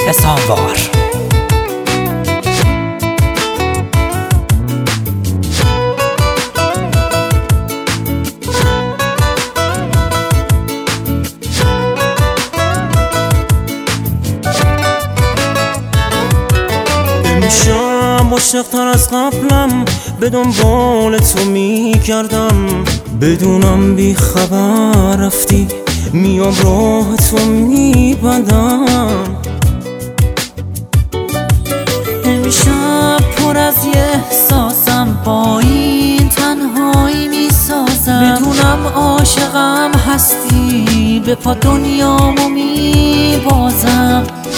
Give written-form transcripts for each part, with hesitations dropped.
حساموار. امشب عاشق‌تر از قبلم به دنبال تو میگردم، بدونم بی خبر رفتی میام راه تو میبندم. امشب پر از یه احساسم، با این تنهایی میسازم، بدونم عاشقم هستی، به پا دنیامو میبازم.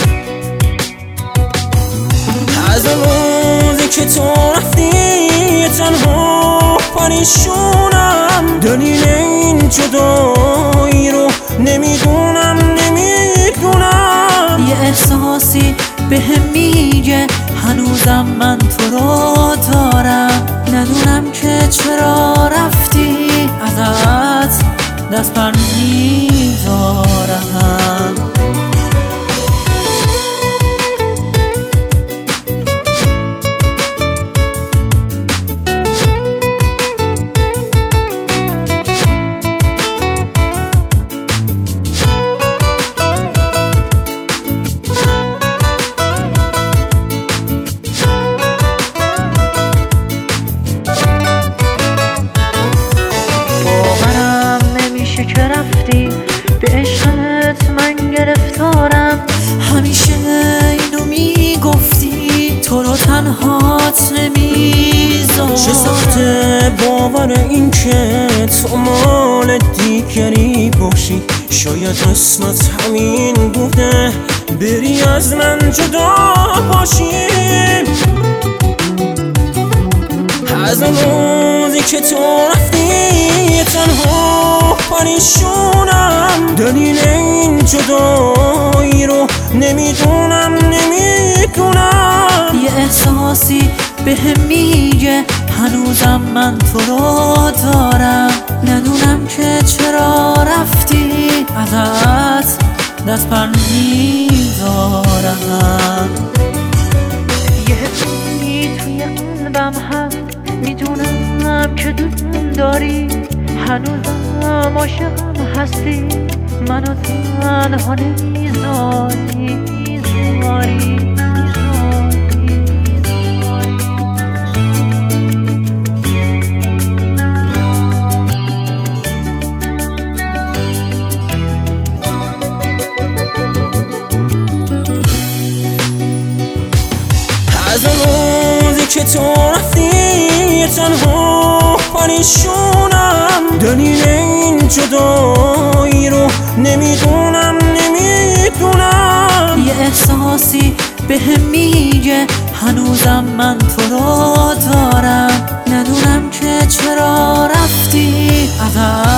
از اون روزی که تو رفتی تنها پریشونم، دلیل این جدایی رو نمیدونم. یه احساسی بهم میگه هنوزم من تو رو دارم، ندونم که چرا رفتی، ازت دست بر میدارم. که رفتی به عشقت من گرفتارم، همیشه اینو میگفتی تو رو تنهات نمیذارم. چه سخته باور این که تو مال دیگری باشی، شاید قسمت همین بوده بری از من جدا باشی. از اون روزی که تو رفتی تنها پریشونم، دلیل این جدایی رو نمیدونم. یه احساسی بهم میگه هنوزم من تو رو دارم، ندونم که چرا رفتی، ازت دست بر میدارم. یه حسی توی قلبم هست، میدونم که دوست داری، هنوزم عاشقم هستی، منو تنها نمیذاری. از اون روزی که تو رفتی تنها پریشونم، دلیل این جدایی رو نمیدونم. یه احساسی بهم میگه هنوزم من تو رو دارم، ندونم که چرا رفتی، ازت